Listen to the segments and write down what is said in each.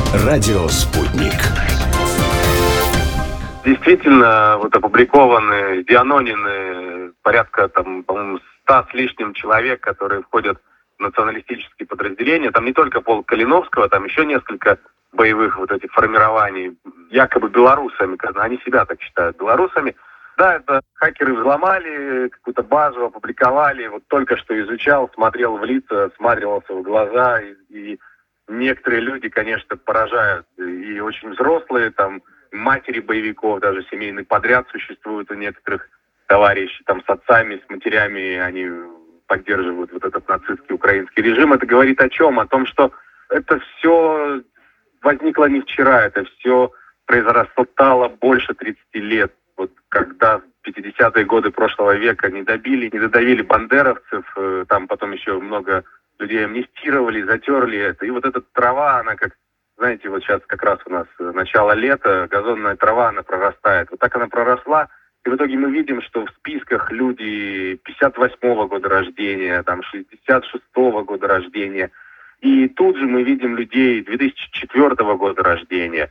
Радио «Спутник». Действительно, вот опубликованы, деанонены порядка, по-моему, 100 с лишним человек, которые входят в националистические подразделения. Там не только полк Калиновского, там еще несколько боевых вот этих формирований, якобы белорусами, они себя так считают белорусами. Да, это хакеры взломали, какую-то базу опубликовали. Вот только что изучал, смотрел в лица, всматривался в глаза. И некоторые люди, конечно, поражают. И очень взрослые, там, матери боевиков, даже семейный подряд существует у некоторых товарищей, там, с отцами, с матерями, они поддерживают вот этот нацистский украинский режим. Это говорит о чем? О том, что это все возникло не вчера, это все произрастало больше 30 лет. Вот когда в 50-е годы прошлого века не додавили бандеровцев, там потом еще много людей амнистировали, затерли это. И вот эта трава, она как, знаете, вот сейчас как раз у нас начало лета, газонная трава, она прорастает. Вот так она проросла, и в итоге мы видим, что в списках люди 58-го года рождения, там 66-го года рождения. И тут же мы видим людей 2004 года рождения.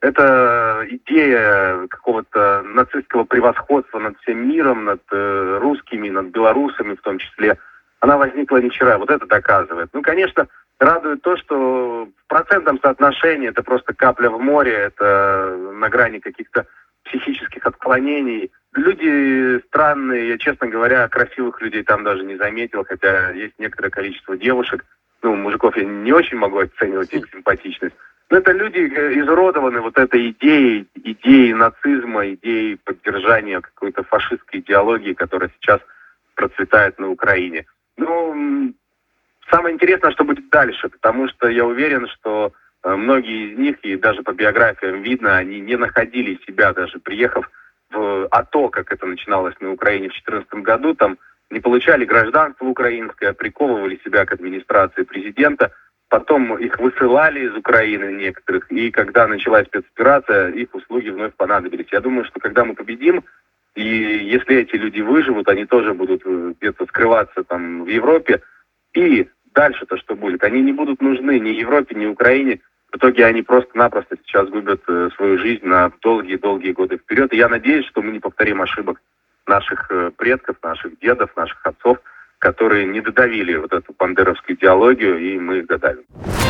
Это идея какого-то нацистского превосходства над всем миром, над русскими, над белорусами в том числе. Она возникла не вчера, вот это доказывает. Ну, конечно, радует то, что в процентном соотношении это просто капля в море, это на грани каких-то психических отклонений. Люди странные, я, честно говоря, красивых людей там даже не заметил, хотя есть некоторое количество девушек. Ну, мужиков я не очень могу оценивать их симпатичность. Но это люди изуродованы вот этой идеей нацизма, идеей поддержания какой-то фашистской идеологии, которая сейчас процветает на Украине. Ну, самое интересное, что будет дальше, потому что я уверен, что многие из них, и даже по биографиям видно, они не находили себя, даже приехав в АТО, как это начиналось на Украине в 2014 году, там не получали гражданство украинское, приковывали себя к администрации президента, потом их высылали из Украины некоторых, и когда началась спецоперация, их услуги вновь понадобились. Я думаю, что когда мы победим, и если эти люди выживут, они тоже будут где-то скрываться там в Европе, и дальше-то что будет? Они не будут нужны ни Европе, ни Украине. В итоге они просто-напросто сейчас губят свою жизнь на долгие-долгие годы вперед. И я надеюсь, что мы не повторим ошибок наших предков, наших дедов, наших отцов, которые не додавили вот эту бандеровскую идеологию, и мы их додавим.